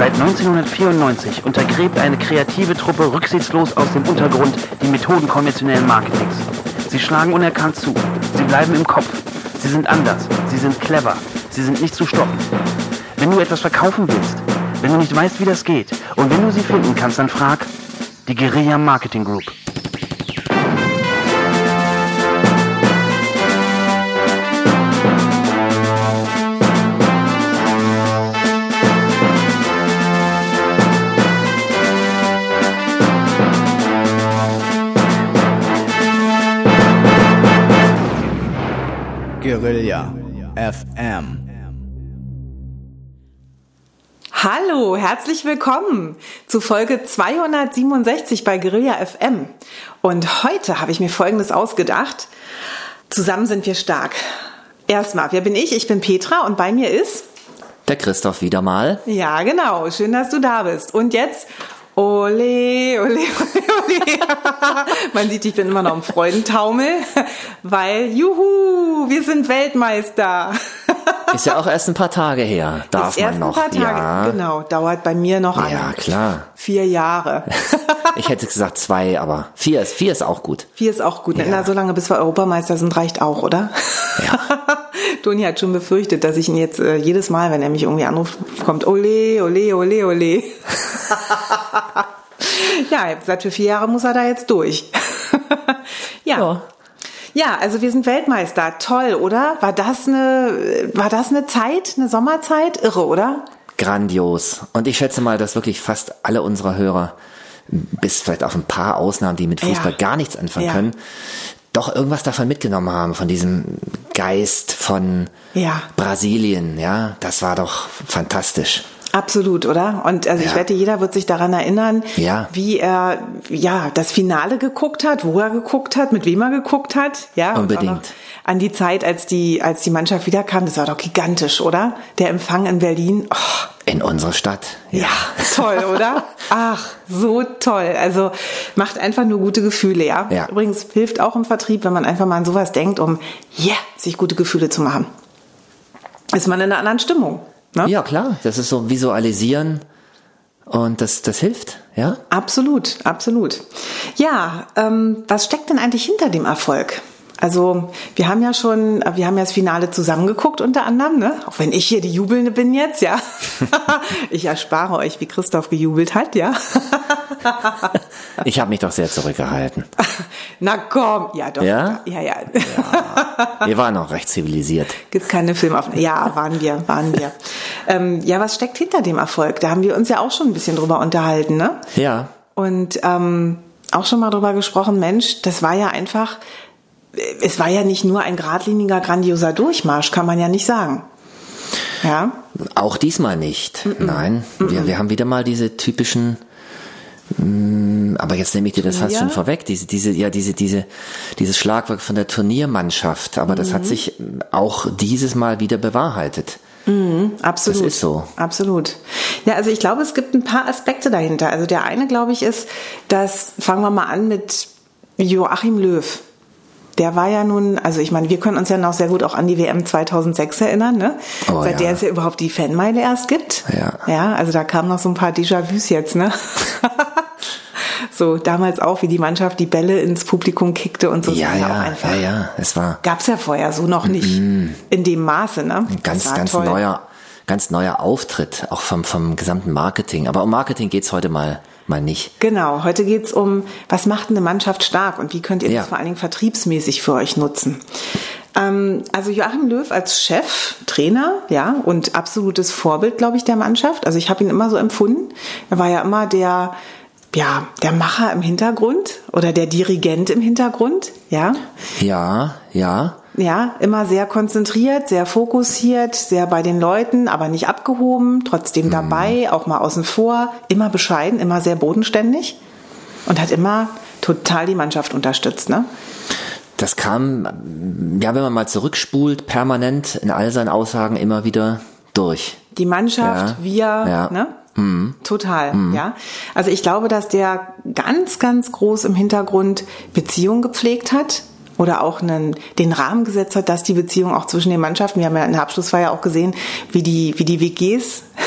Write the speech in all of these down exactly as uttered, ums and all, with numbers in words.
Seit neunzehnhundertvierundneunzig untergräbt eine kreative Truppe rücksichtslos aus dem Untergrund die Methoden konventionellen Marketings. Sie schlagen unerkannt zu. Sie bleiben im Kopf. Sie sind anders. Sie sind clever. Sie sind nicht zu stoppen. Wenn du etwas verkaufen willst, wenn du nicht weißt, wie das geht und wenn du sie finden kannst, dann frag die Guerilla Marketing Group. Guerilla F M. Hallo, herzlich willkommen zu Folge zweihundertsiebenundsechzig bei Guerilla F M. Und heute habe ich mir Folgendes ausgedacht. Zusammen sind wir stark. Erstmal, wer bin ich? Ich bin Petra und bei mir ist... Der Christoph wieder mal. Ja, genau. Schön, dass du da bist. Und jetzt... Ole, ole, ole, ole. Man sieht, ich bin immer noch im Freudentaumel, weil, juhu, wir sind Weltmeister. Ist ja auch erst ein paar Tage her, darf ist erst man noch. Ein paar Tage. Ja. Genau, dauert bei mir noch ja, an. Klar. Vier Jahre. Ich hätte gesagt zwei, aber vier ist, vier ist auch gut. Vier ist auch gut. Ja. Na, so lange bis wir Europameister sind, reicht auch, oder? Ja. Toni hat schon befürchtet, dass ich ihn jetzt äh, jedes Mal, wenn er mich irgendwie anruft, kommt, ole, ole, ole, ole. Ja, ich habe gesagt, für vier Jahre muss er da jetzt durch. ja. ja. Ja, also wir sind Weltmeister. Toll, oder? War das eine, war das eine Zeit, eine Sommerzeit? Irre, oder? Grandios. Und ich schätze mal, dass wirklich fast alle unserer Hörer, bis vielleicht auf ein paar Ausnahmen, die mit Fußball ja. gar nichts anfangen ja. können, doch irgendwas davon mitgenommen haben, von diesem Geist von ja. Brasilien. Ja, das war doch fantastisch. Absolut, oder? Und also ja. ich wette, jeder wird sich daran erinnern, ja. wie er ja das Finale geguckt hat, wo er geguckt hat, mit wem er geguckt hat. Ja, unbedingt. Und auch noch an die Zeit, als die als die Mannschaft wiederkam, das war doch gigantisch, oder? Der Empfang in Berlin. Oh. In unserer Stadt. Ja, ja toll, oder? Ach, so toll. Also macht einfach nur gute Gefühle, ja? ja. Übrigens hilft auch im Vertrieb, wenn man einfach mal an sowas denkt, um yeah, sich gute Gefühle zu machen. Ist man in einer anderen Stimmung. Ne? Ja, klar. Das ist so Visualisieren und das, das hilft, ja? Absolut, absolut. Ja, ähm, was steckt denn eigentlich hinter dem Erfolg? Also wir haben ja schon, wir haben ja das Finale zusammengeguckt unter anderem, ne? Auch wenn ich hier die Jubelnde bin jetzt, ja. Ich erspare euch, wie Christoph gejubelt hat, ja. Ich habe mich doch sehr zurückgehalten. Na komm, ja doch. Ja? Ja, ja. ja. Wir waren auch recht zivilisiert. Gibt keine Filmaufnahmen. Ja, waren wir, waren wir. ähm, ja, was steckt hinter dem Erfolg? Da haben wir uns ja auch schon ein bisschen drüber unterhalten, ne? Ja. Und ähm, auch schon mal drüber gesprochen, Mensch, das war ja einfach... Es war ja nicht nur ein geradliniger, grandioser Durchmarsch, kann man ja nicht sagen. Ja? Auch diesmal nicht. Mm-mm. Nein, Mm-mm. Wir, wir haben wieder mal diese typischen, mh, aber jetzt nehme ich dir das fast schon vorweg, diese, diese, ja, diese, diese, dieses Schlagwort von der Turniermannschaft. Aber das mhm. hat sich auch dieses Mal wieder bewahrheitet. Mhm, absolut. Das ist so. Absolut. Ja, also ich glaube, es gibt ein paar Aspekte dahinter. Also der eine, glaube ich, ist, dass, fangen wir mal an mit Joachim Löw. Der war ja nun, also ich meine, wir können uns ja noch sehr gut auch an die W M zweitausendsechs erinnern, ne? Oh, Seit ja. der es ja überhaupt die Fanmeile erst gibt. Ja. Ja, also da kamen noch so ein paar Déjà-vus jetzt, ne? So, damals auch, wie die Mannschaft die Bälle ins Publikum kickte und so. Ja, ja, auch einfach. ja, ja, es war. Gab's ja vorher so noch nicht. Mm-mm. In dem Maße, ne? Ein ganz, ganz toll. neuer, ganz neuer Auftritt, auch vom, vom gesamten Marketing. Aber um Marketing geht's heute mal. Mal nicht. Genau, heute geht's um, was macht eine Mannschaft stark und wie könnt ihr ja. das vor allen Dingen vertriebsmäßig für euch nutzen. Ähm, also Joachim Löw als Chef, Trainer, ja, und absolutes Vorbild, glaube ich, der Mannschaft. Also ich habe ihn immer so empfunden. Er war ja immer der, ja, der Macher im Hintergrund oder der Dirigent im Hintergrund, ja. Ja, ja. Ja, immer sehr konzentriert, sehr fokussiert, sehr bei den Leuten, aber nicht abgehoben, trotzdem dabei, auch mal außen vor, immer bescheiden, immer sehr bodenständig und hat immer total die Mannschaft unterstützt, ne? Das kam, ja, wenn man mal zurückspult, permanent in all seinen Aussagen immer wieder durch. Die Mannschaft, ja. wir, ja. ne? Mhm. Total, mhm. ja. Also ich glaube, dass der ganz, ganz groß im Hintergrund Beziehungen gepflegt hat. Oder auch einen, den Rahmen gesetzt hat, dass die Beziehung auch zwischen den Mannschaften, wir haben ja in der Abschlussfeier auch gesehen, wie die, wie die W Gs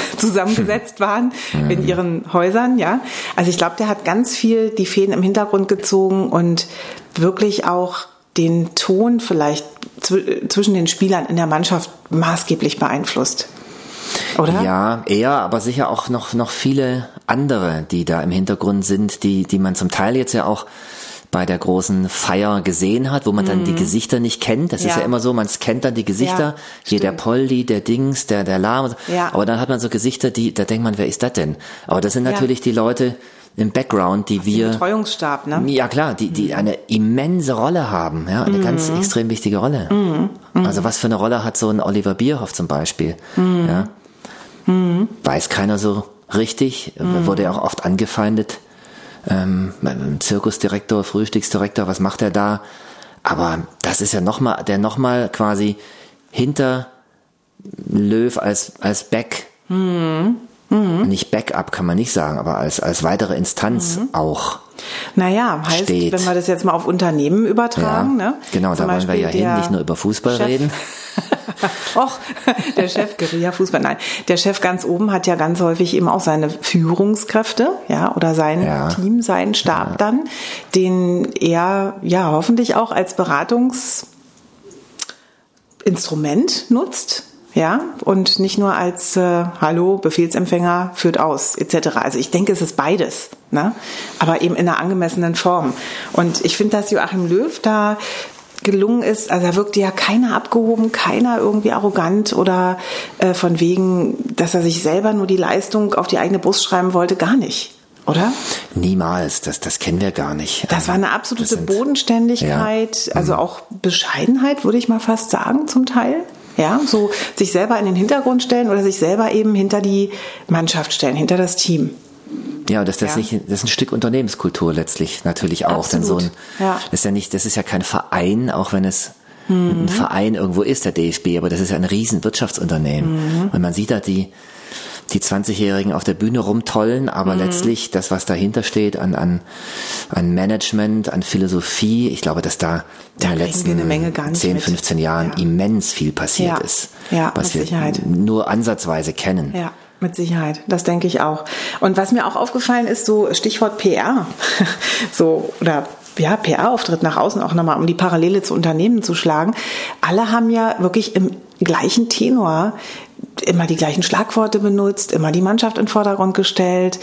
zusammengesetzt waren in ihren Häusern, ja. Also ich glaube, der hat ganz viel die Fäden im Hintergrund gezogen und wirklich auch den Ton vielleicht zw- zwischen den Spielern in der Mannschaft maßgeblich beeinflusst. Oder? Ja, eher, aber sicher auch noch, noch viele andere, die da im Hintergrund sind, die, die man zum Teil jetzt ja auch bei der großen Feier gesehen hat, wo man dann die Gesichter nicht kennt. Das Ja. ist ja immer so, man kennt dann die Gesichter, Ja, hier der stimmt. Poldi, der Dings, der, der Lahm. Ja. Aber dann hat man so Gesichter, die, da denkt man, wer ist das denn? Aber das sind natürlich die Leute im Background, die wir, Betreuungsstab, ne? ja klar, die, die eine immense Rolle haben, ja, eine ganz extrem wichtige Rolle. Also was für eine Rolle hat so ein Oliver Bierhoff zum Beispiel, ja? Weiß keiner so richtig, wurde ja auch oft angefeindet. Ähm, Zirkusdirektor, Frühstücksdirektor, was macht er da? Aber das ist ja nochmal, der nochmal quasi hinter Löw als, als Back, Mhm. nicht Backup kann man nicht sagen, aber als, als weitere Instanz Mhm. auch. Naja, heißt, steht. wenn wir das jetzt mal auf Unternehmen übertragen, Ja, ne? genau, Zum da wollen wir Beispiel ja hin, der nicht nur über Fußball Chef- reden. Och, der Chef Guerilla-Fußball, nein, der Chef ganz oben hat ja ganz häufig eben auch seine Führungskräfte, ja, oder sein Ja. Team, seinen Stab dann, den er ja hoffentlich auch als Beratungsinstrument nutzt. Ja, und nicht nur als äh, Hallo, Befehlsempfänger führt aus, et cetera. Also ich denke, es ist beides, ne? Aber eben in einer angemessenen Form. Und ich finde, dass Joachim Löw da gelungen ist, also da wirkte ja keiner abgehoben, keiner irgendwie arrogant oder äh, von wegen, dass er sich selber nur die Leistung auf die eigene Brust schreiben wollte, gar nicht, oder? Niemals, das, das kennen wir gar nicht. Das war eine absolute Das sind- Bodenständigkeit, Ja. also auch Bescheidenheit, würde ich mal fast sagen, zum Teil. Ja, so sich selber in den Hintergrund stellen oder sich selber eben hinter die Mannschaft stellen, hinter das Team. Ja, das, das, Ja. Nicht, das ist ein Stück Unternehmenskultur letztlich natürlich auch. Denn so ein, Absolut, ja. das ist ja nicht, das ist ja kein Verein, auch wenn es ein Verein irgendwo ist, der D F B, aber das ist ja ein riesen Wirtschaftsunternehmen. Und man sieht da die, die zwanzigjährigen auf der Bühne rumtollen, aber letztlich das, was dahinter steht an, an, an Management, an Philosophie, ich glaube, dass da, Da in den kriegen wir eine Menge gar letzten nicht zehn, mit. fünfzehn Jahren Ja. immens viel passiert Ja. ist, Ja, was mit wir Sicherheit. nur ansatzweise kennen. Ja, mit Sicherheit. Das denke ich auch. Und was mir auch aufgefallen ist, so Stichwort P R, so, oder ja, P R-Auftritt nach außen auch nochmal, um die Parallele zu Unternehmen zu schlagen. Alle haben ja wirklich im gleichen Tenor immer die gleichen Schlagworte benutzt, immer die Mannschaft in den Vordergrund gestellt.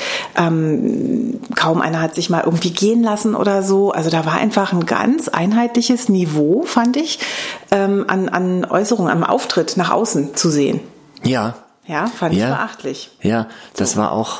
Ähm, kaum einer hat sich mal irgendwie gehen lassen oder so. Also da war einfach ein ganz einheitliches Niveau, fand ich, ähm, an, an Äußerungen, am Auftritt nach außen zu sehen. Ja. Ja, fand ich Ja. beachtlich. Ja, das war auch,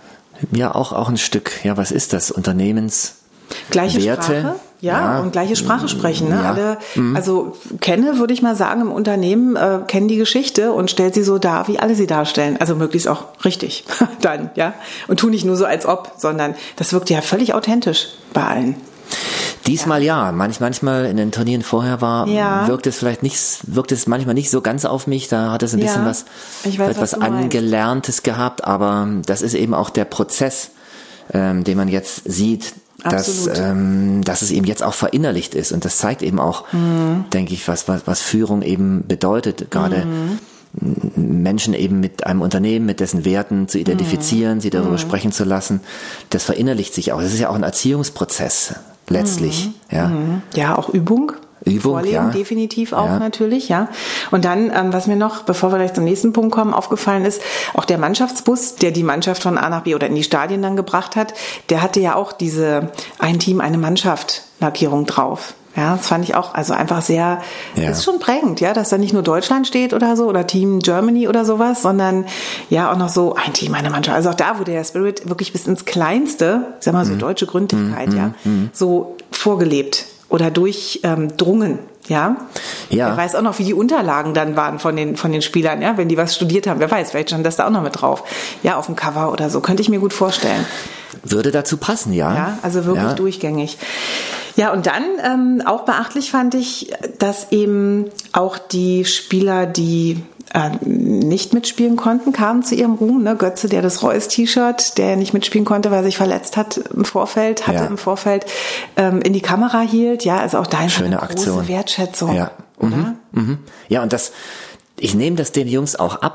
ja, auch, auch ein Stück, ja, was ist das? Unternehmens, Gleiche Werte, Sprache, ja, ja. und gleiche Sprache sprechen. Ne? Ja. Alle, also kenne, würde ich mal sagen, im Unternehmen äh, kennen die Geschichte und stellt sie so dar, wie alle sie darstellen. Also möglichst auch richtig dann, ja. Und tu nicht nur so als ob, sondern das wirkt ja völlig authentisch bei allen. Diesmal ja, Manch, manchmal in den Turnieren vorher war, Ja. wirkt es vielleicht nicht, wirkt es manchmal nicht so ganz auf mich, da hat es ein Ja, bisschen was, ich weiß, etwas was du meinst. Angelerntes gehabt, aber das ist eben auch der Prozess, ähm, den man jetzt sieht, dass, Absolut. ähm, dass es eben jetzt auch verinnerlicht ist und das zeigt eben auch, Mhm. denke ich, was, was, was Führung eben bedeutet, gerade Mhm. Menschen eben mit einem Unternehmen, mit dessen Werten zu identifizieren, sie darüber sprechen zu lassen, das verinnerlicht sich auch. Das ist ja auch ein Erziehungsprozess letztlich, ja. Ja, auch Übung. Übung, Vorleben, ja. definitiv auch Ja. natürlich, ja. Und dann, ähm, was mir noch, bevor wir gleich zum nächsten Punkt kommen, aufgefallen ist, auch der Mannschaftsbus, der die Mannschaft von A nach B oder in die Stadien dann gebracht hat, der hatte ja auch diese ein Team, eine Mannschaft Lackierung drauf. Ja, das fand ich auch, also einfach sehr, Ja. ist schon prägend, ja, dass da nicht nur Deutschland steht oder so oder Team Germany oder sowas, sondern ja auch noch so ein Team, eine Mannschaft. Also auch da wurde der Spirit wirklich bis ins Kleinste, ich sag mal so deutsche Gründlichkeit, ja, so vorgelebt oder durchdrungen, ja. Ja. Wer weiß auch noch, wie die Unterlagen dann waren von den, von den Spielern, ja, wenn die was studiert haben. Wer weiß, vielleicht stand das da auch noch mit drauf. Ja, auf dem Cover oder so, könnte ich mir gut vorstellen. Würde dazu passen, ja. Ja, also wirklich ja. durchgängig. Ja, und dann ähm, auch beachtlich fand ich, dass eben auch die Spieler, die äh, nicht mitspielen konnten, kamen zu ihrem Ruhm. Ne? Götze, der das Reus-T-Shirt, der nicht mitspielen konnte, weil er sich verletzt hat im Vorfeld, hatte Ja. im Vorfeld, ähm, in die Kamera hielt. Ja, also auch da einfach Schöne eine Aktion. große Wertschätzung. Ja. Oder? Mhm. Mhm. Ja, und das, ich nehme das den Jungs auch ab.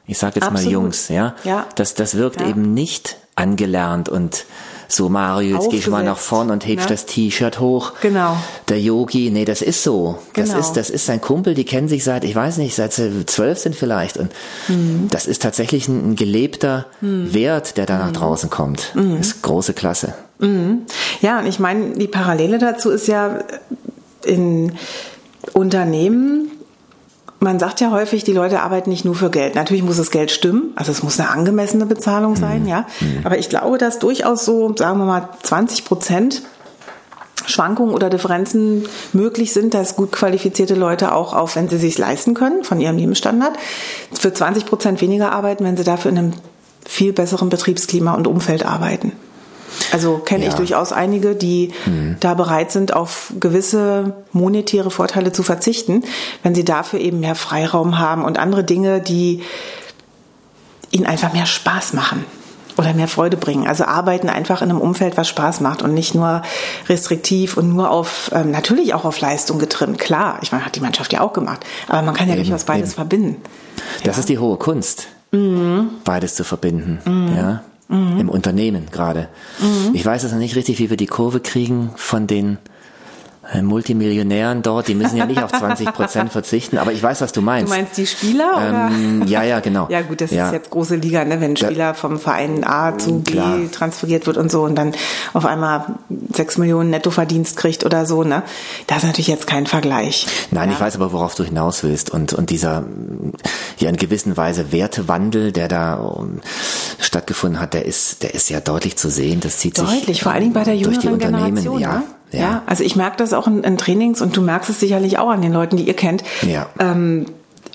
ich sage jetzt Absolut. mal Jungs, ja, ja. das, das wirkt ja. eben nicht angelernt und so, Mario, jetzt geh ich mal nach vorn und hebst ne? das T-Shirt hoch. Genau. Der Yogi, nee, das ist so. Das genau. ist, das ist sein Kumpel, die kennen sich seit, ich weiß nicht, seit sie zwölf sind vielleicht. Und mhm. das ist tatsächlich ein, ein gelebter mhm. Wert, der da nach draußen kommt. Mhm. Das ist große Klasse. Mhm. Ja, und ich meine, die Parallele dazu ist ja in Unternehmen, man sagt ja häufig, die Leute arbeiten nicht nur für Geld. Natürlich muss das Geld stimmen, also es muss eine angemessene Bezahlung sein, mhm. ja. Aber ich glaube, dass durchaus so, sagen wir mal, zwanzig Prozent Schwankungen oder Differenzen möglich sind, dass gut qualifizierte Leute auch, auch wenn sie sich leisten können, von ihrem Lebensstandard, für zwanzig Prozent weniger arbeiten, wenn sie dafür in einem viel besseren Betriebsklima und Umfeld arbeiten. Also kenne ja. ich durchaus einige, die mhm. da bereit sind, auf gewisse monetäre Vorteile zu verzichten, wenn sie dafür eben mehr Freiraum haben und andere Dinge, die ihnen einfach mehr Spaß machen oder mehr Freude bringen. Also arbeiten einfach in einem Umfeld, was Spaß macht und nicht nur restriktiv und nur auf, ähm, natürlich auch auf Leistung getrimmt. Klar, ich meine, hat die Mannschaft ja auch gemacht, aber man kann ja eben, durchaus beides eben. verbinden. Das ja. ist die hohe Kunst, mhm. beides zu verbinden, mhm. ja. Mhm. Im Unternehmen gerade. Mhm. Ich weiß es noch nicht richtig, wie wir die Kurve kriegen von den äh, Multimillionären dort. Die müssen ja nicht auf zwanzig Prozent verzichten, aber ich weiß, was du meinst. Du meinst die Spieler? Ähm, oder? Ja, ja, genau. Ja gut, das ja. ist jetzt große Liga, ne? Wenn ein Spieler vom Verein A zu B Klar. transferiert wird und so und dann auf einmal sechs Millionen Nettoverdienst kriegt oder so, ne? Das ist natürlich jetzt kein Vergleich. Nein, ja? ich weiß aber, worauf du hinaus willst und und dieser ja in gewisser Weise Wertewandel, der da um, stattgefunden hat, der ist der ist ja deutlich zu sehen. Das zieht deutlich, sich deutlich, vor allen Dingen bei der jüngeren durch die Unternehmen, Generation, ja. Ne? Ja. ja, also ich merke das auch in, in Trainings und du merkst es sicherlich auch an den Leuten, die ihr kennt. Ja. Ähm,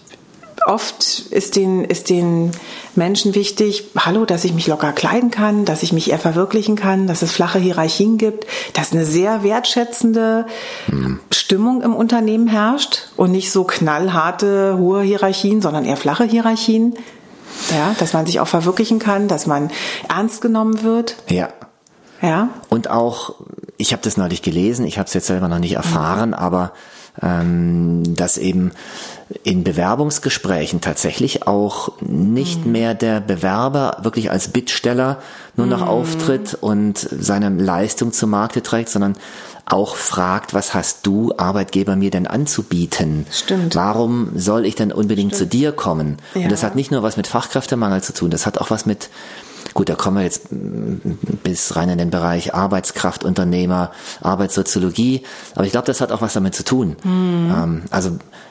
oft ist den, ist den Menschen wichtig, hallo, dass ich mich locker kleiden kann, dass ich mich eher verwirklichen kann, dass es flache Hierarchien gibt, dass eine sehr wertschätzende hm. Stimmung im Unternehmen herrscht und nicht so knallharte, hohe Hierarchien, sondern eher flache Hierarchien. Ja, dass man sich auch verwirklichen kann, dass man ernst genommen wird. Ja. Ja. Und auch, ich habe das neulich gelesen, ich habe es jetzt selber noch nicht erfahren, mhm. aber ähm, dass eben in Bewerbungsgesprächen tatsächlich auch nicht mhm. mehr der Bewerber wirklich als Bittsteller nur noch mhm. auftritt und seine Leistung zu Markte trägt, sondern auch fragt, was hast du, Arbeitgeber, mir denn anzubieten? Stimmt. Warum soll ich denn unbedingt Stimmt. zu dir kommen? Ja. Und das hat nicht nur was mit Fachkräftemangel zu tun, das hat auch was mit, gut, da kommen wir jetzt bis rein in den Bereich Arbeitskraftunternehmer, Arbeitssoziologie, aber ich glaube, das hat auch was damit zu tun. Mhm. Ähm, also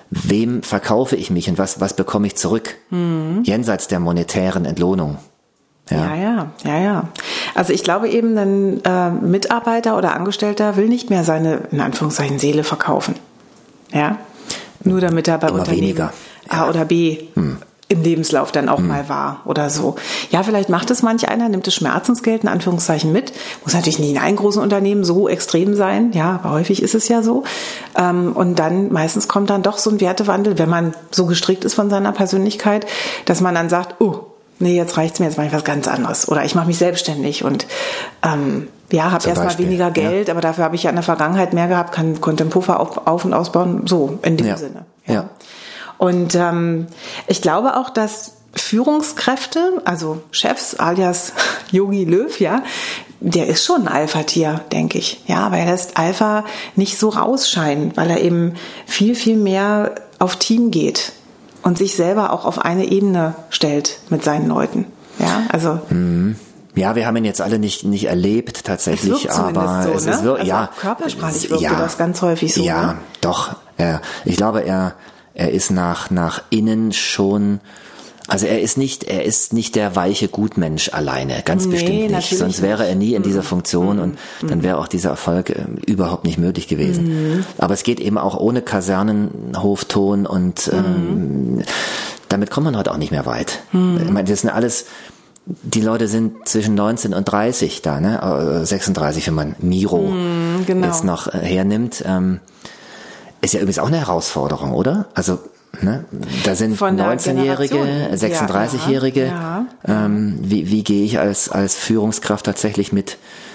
wem verkaufe ich mich und was, was bekomme ich zurück? Mhm. Jenseits der monetären Entlohnung. Ja, ja, ja, ja. ja. Also ich glaube eben, ein äh, Mitarbeiter oder Angestellter will nicht mehr seine, in Anführungszeichen, Seele verkaufen. Ja, nur damit er bei Immer Unternehmen weniger. A Ja. oder B hm. im Lebenslauf dann auch hm. mal war oder so. Ja, vielleicht macht es manch einer, nimmt das Schmerzensgeld in Anführungszeichen mit. Muss natürlich nicht in einem großen Unternehmen so extrem sein. Ja, aber häufig ist es ja so. Ähm, und dann, meistens kommt dann doch so ein Wertewandel, wenn man so gestrickt ist von seiner Persönlichkeit, dass man dann sagt, oh, nee, jetzt reicht's mir, jetzt mache ich was ganz anderes. Oder ich mache mich selbstständig und ähm, ja, habe erstmal weniger Geld, ja. aber dafür habe ich ja in der Vergangenheit mehr gehabt, kann, konnte den Puffer auf, auf- und ausbauen, so in dem Ja. Sinne. Ja. Und ähm, ich glaube auch, dass Führungskräfte, also Chefs alias Yogi Löw, ja, der ist schon ein Alpha-Tier, denke ich. Ja, aber er lässt Alpha nicht so rausscheinen, weil er eben viel, viel mehr auf Team geht und sich selber auch auf eine Ebene stellt mit seinen Leuten. Ja, also. Mhm. Ja, wir haben ihn jetzt alle nicht nicht erlebt tatsächlich, es wirkt aber so, es ne? ist wirklich, also ja, körpersprachlich wirkte ja, das ganz häufig so. Ja, ne? doch. Er, ich glaube, er er ist nach nach innen schon. Also er ist nicht, er ist nicht der weiche Gutmensch alleine, ganz Nee, bestimmt nicht. natürlich Sonst wäre er nie in dieser Funktion Mhm. und dann wäre auch dieser Erfolg äh, überhaupt nicht möglich gewesen. Mhm. Aber es geht eben auch ohne Kasernenhofton und ähm, mhm. damit kommt man heute auch nicht mehr weit. Mhm. Ich meine, das sind alles, die Leute sind zwischen neunzehn und dreißig da, ne, sechsunddreißig, wenn man Miro Mhm, genau. jetzt noch äh, hernimmt. Ähm, ist ja übrigens auch eine Herausforderung, oder? Also ne, da sind Von der neunzehnjährige, Generation. sechsunddreißigjährige. Ja, ja. Ähm, wie, wie gehe ich als als Führungskraft tatsächlich mit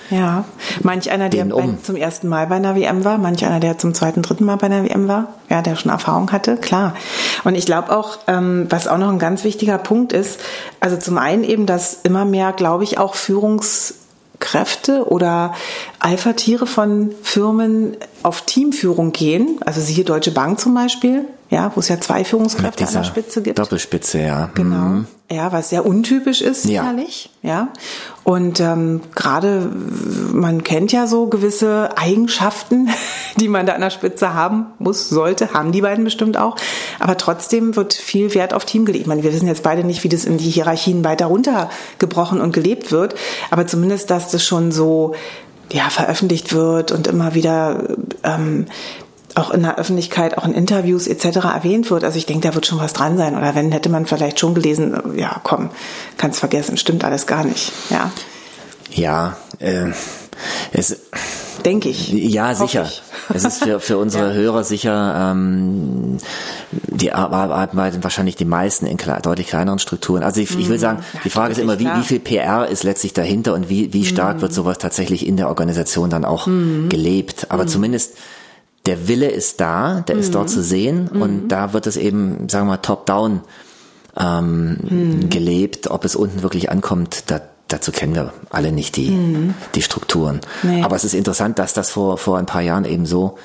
Ja, manch einer, der um. zum ersten Mal bei einer W M war, manch einer, der zum zweiten, dritten Mal bei einer W M war, ja, der schon Erfahrung hatte, klar. Und ich glaube auch, ähm, was auch noch ein ganz wichtiger Punkt ist, also zum einen eben, dass immer mehr, glaube ich, auch Führungskräfte oder Alpha-Tiere von Firmen auf Teamführung gehen, also siehe Deutsche Bank zum Beispiel, ja, wo es ja zwei Führungskräfte an der Spitze gibt. Doppelspitze, ja. Genau. Mhm. Ja, was sehr untypisch ist, sicherlich. Ja. ja. Und ähm, gerade, man kennt ja so gewisse Eigenschaften, die man da an der Spitze haben muss, sollte, haben die beiden bestimmt auch. Aber trotzdem wird viel Wert auf Team gelegt. Ich meine, wir wissen jetzt beide nicht, wie das in die Hierarchien weiter runtergebrochen und gelebt wird. Aber zumindest, dass das schon so ja veröffentlicht wird und immer wieder ähm, auch in der Öffentlichkeit, auch in Interviews et cetera erwähnt wird. Also ich denke, da wird schon was dran sein. Oder wenn, hätte man vielleicht schon gelesen, ja komm, kannst vergessen, stimmt alles gar nicht. Ja, ja äh, es denke ich. Ja, sicher. Ich. Es ist für, für unsere ja. Hörer sicher, ähm, die arbeiten wahrscheinlich die meisten in kle- deutlich kleineren Strukturen. Also ich, ich will sagen, ja, die Frage ist immer, wie, wie viel P R ist letztlich dahinter und wie, wie stark mm. wird sowas tatsächlich in der Organisation dann auch mm. gelebt. Aber mm. zumindest der Wille ist da, der mm. ist dort zu sehen mm. und da wird es eben, sagen wir mal, top-down ähm, mm. gelebt. Ob es unten wirklich ankommt, da dazu kennen wir alle nicht die, mhm. die Strukturen. Nee. Aber es ist interessant, dass das vor, vor ein paar Jahren eben so,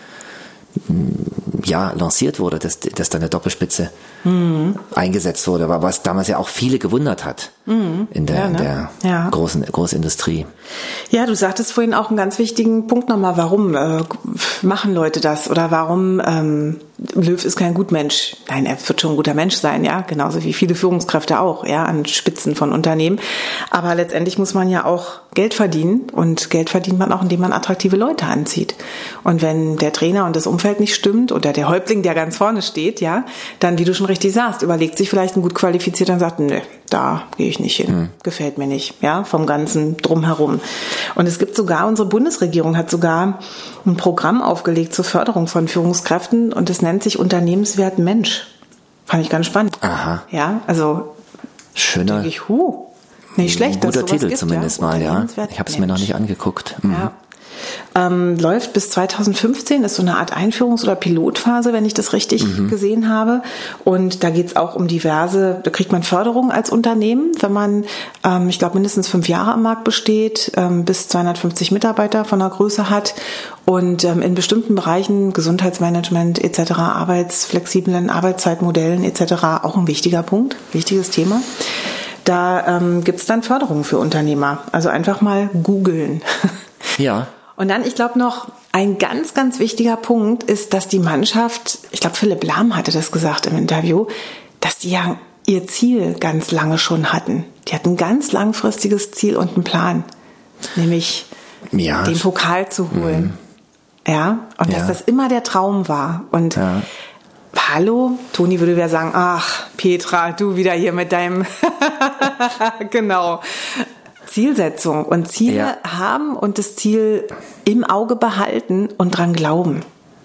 ja, lanciert wurde, dass, dass da eine Doppelspitze mhm. eingesetzt wurde, was damals ja auch viele gewundert hat mhm. in der, ja, ne? der ja. großen Großindustrie. Ja, du sagtest vorhin auch einen ganz wichtigen Punkt nochmal, warum äh, machen Leute das oder warum ähm, Löw ist kein Gutmensch. Nein, er wird schon ein guter Mensch sein, ja, genauso wie viele Führungskräfte auch, ja, an Spitzen von Unternehmen. Aber letztendlich muss man ja auch Geld verdienen und Geld verdient man auch, indem man attraktive Leute anzieht. Und wenn der Trainer und das Umfeld nicht stimmt oder der Häuptling, der ganz vorne steht, ja, dann, wie du schon richtig sagst, überlegt sich vielleicht ein gut qualifizierter und sagt, nö, da gehe ich nicht hin, hm. gefällt mir nicht, ja, vom ganzen Drumherum. Und es gibt sogar, unsere Bundesregierung hat sogar ein Programm aufgelegt zur Förderung von Führungskräften und es nennt sich Unternehmenswert Mensch. Fand ich ganz spannend. Aha. Ja, also schöner, denke ich, huh, nicht schlecht, guter dass sowas Titel gibt, zumindest ja? mal, ja. Ich habe es mir noch nicht angeguckt. Mhm. Ja. Ähm, läuft bis zweitausendfünfzehn, ist so eine Art Einführungs- oder Pilotphase, wenn ich das richtig mhm. gesehen habe. Und da geht's auch um diverse, da kriegt man Förderung als Unternehmen, wenn man, ähm, ich glaube, mindestens fünf Jahre am Markt besteht, ähm, bis zweihundertfünfzig Mitarbeiter von der Größe hat und ähm, in bestimmten Bereichen, Gesundheitsmanagement et cetera, arbeitsflexiblen Arbeitszeitmodellen et cetera, auch ein wichtiger Punkt, wichtiges Thema. Da ähm, gibt's dann Förderung für Unternehmer. Also einfach mal googeln. Ja. Und dann, ich glaube noch, ein ganz, ganz wichtiger Punkt ist, dass die Mannschaft, ich glaube Philipp Lahm hatte das gesagt im Interview, dass die ja ihr Ziel ganz lange schon hatten. Die hatten ein ganz langfristiges Ziel und einen Plan, nämlich ja. den Pokal zu holen. Mhm. Ja, und ja. dass das immer der Traum war. Und ja. hallo, Toni würde ja sagen, ach, Petra, du wieder hier mit deinem, genau, Zielsetzung und Ziele ja. haben und das Ziel im Auge behalten und dran glauben.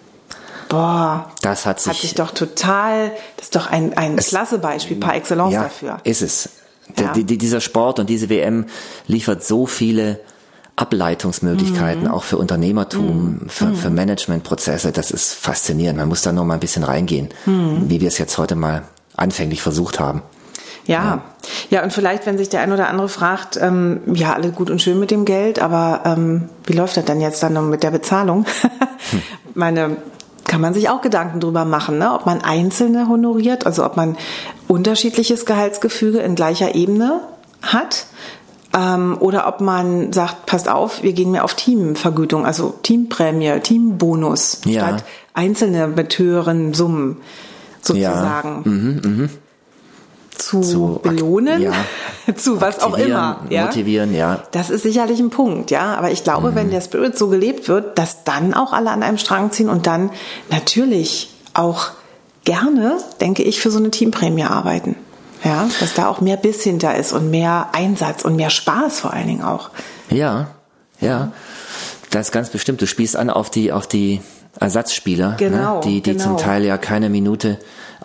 Boah, das hat sich, hat sich doch total, das ist doch ein, ein es, klasse Beispiel par excellence ja, dafür. Ist es. Ja. Der, die, dieser Sport und diese W M liefert so viele Ableitungsmöglichkeiten, mhm. auch für Unternehmertum, mhm. für, für Managementprozesse. Das ist faszinierend. Man muss da noch mal ein bisschen reingehen, mhm. wie wir es jetzt heute mal anfänglich versucht haben. Ja. ja, ja, und vielleicht, wenn sich der ein oder andere fragt, ähm, ja, alles gut und schön mit dem Geld, aber ähm, wie läuft das denn jetzt dann noch mit der Bezahlung? hm. Meine, kann man sich auch Gedanken drüber machen, ne? Ob man Einzelne honoriert, also ob man unterschiedliches Gehaltsgefüge in gleicher Ebene hat, ähm, oder ob man sagt, passt auf, wir gehen mehr auf Teamvergütung, also Teamprämie, Teambonus, ja. statt Einzelne mit höheren Summen sozusagen. Ja. Mhm, mhm. Zu, zu belohnen, ja, zu was auch immer, ja, motivieren, ja. Das ist sicherlich ein Punkt, ja. Aber ich glaube, mhm. wenn der Spirit so gelebt wird, dass dann auch alle an einem Strang ziehen und dann natürlich auch gerne, denke ich, für so eine Teamprämie arbeiten, ja, dass da auch mehr Biss hinter ist und mehr Einsatz und mehr Spaß vor allen Dingen auch. Ja, ja, das ist ganz bestimmt. Du spielst an auf die auf die Ersatzspieler, genau, ne? die die genau. zum Teil ja keine Minute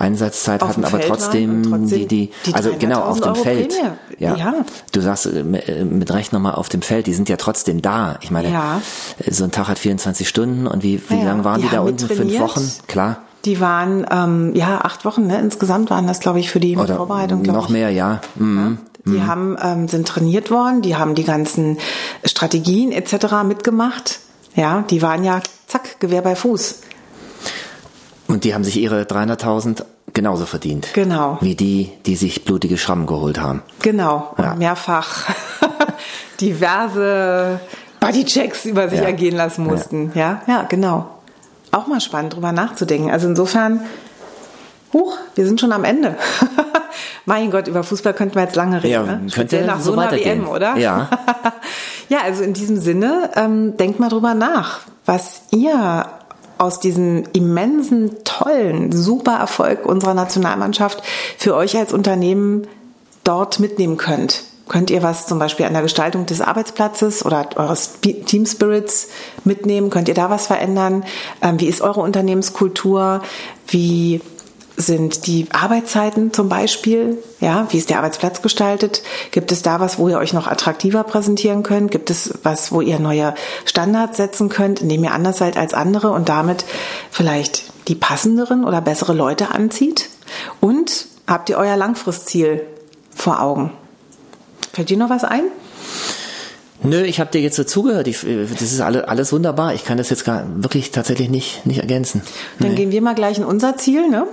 Einsatzzeit auf hatten, dem aber Feld trotzdem, waren und trotzdem die, die, die also genau, auf dem Euro Feld. Prämie. Ja. Ja. Du sagst äh, mit Recht nochmal auf dem Feld, die sind ja trotzdem da. Ich meine, Ja. so ein Tag hat vierundzwanzig Stunden und wie, wie Ja, lange waren die die, da haben unten? Fünf mittrainiert. Wochen? Klar. Die waren, ähm, ja, acht Wochen, ne? Insgesamt waren das, glaube ich, für die Oder Vorbereitung, glaube noch ich. mehr, ja. Mhm. Die mhm. haben, ähm, sind trainiert worden, die haben die ganzen Strategien et cetera mitgemacht. Ja, die waren ja, zack, Gewehr bei Fuß. Und die haben sich ihre dreihunderttausend genauso verdient. Genau. Wie die, die sich blutige Schrammen geholt haben. Genau. Und Ja. mehrfach diverse Bodychecks über sich Ja. ergehen lassen mussten. Ja. ja, ja, genau. Auch mal spannend, drüber nachzudenken. Also insofern, huch, wir sind schon am Ende. Mein Gott, über Fußball könnten wir jetzt lange reden. Ja, ne? könnte Speziell nach so so einer weitergehen. W M, oder? Ja. Ja, also in diesem Sinne, ähm, denkt mal drüber nach, was ihr aus diesem immensen, tollen, super Erfolg unserer Nationalmannschaft für euch als Unternehmen dort mitnehmen könnt. Könnt ihr was zum Beispiel an der Gestaltung des Arbeitsplatzes oder eures Team Spirits mitnehmen? Könnt ihr da was verändern? Ähm, wie ist eure Unternehmenskultur? Wie sind die Arbeitszeiten zum Beispiel? Ja, wie ist der Arbeitsplatz gestaltet? Gibt es da was, wo ihr euch noch attraktiver präsentieren könnt? Gibt es was, wo ihr neue Standards setzen könnt, indem ihr anders seid als andere und damit vielleicht die passenderen oder bessere Leute anzieht? Und habt ihr euer Langfristziel vor Augen? Fällt dir noch was ein? Nö, ich habe dir jetzt so zugehört. Ich, das ist alle, alles wunderbar. Ich kann das jetzt gar wirklich tatsächlich nicht, nicht ergänzen. Dann Nee. gehen wir mal gleich in unser Ziel, ne?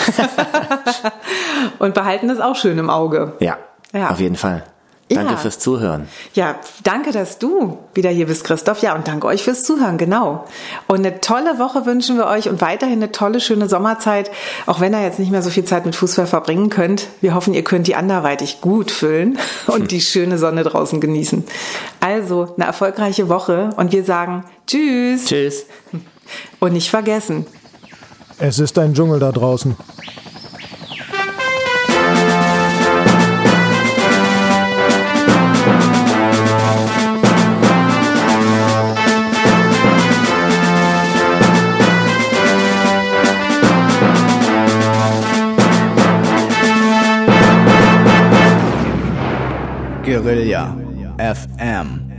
Und behalten das auch schön im Auge. Ja, Ja. auf jeden Fall. Danke Ja. fürs Zuhören. Ja, danke, dass du wieder hier bist, Christoph. Ja, und danke euch fürs Zuhören, genau. Und eine tolle Woche wünschen wir euch und weiterhin eine tolle, schöne Sommerzeit, auch wenn ihr jetzt nicht mehr so viel Zeit mit Fußball verbringen könnt. Wir hoffen, ihr könnt die anderweitig gut füllen und die schöne Sonne draußen genießen. Also, eine erfolgreiche Woche und wir sagen Tschüss. Tschüss. Und nicht vergessen, Es ist ein Dschungel da draußen. Guerilla F M.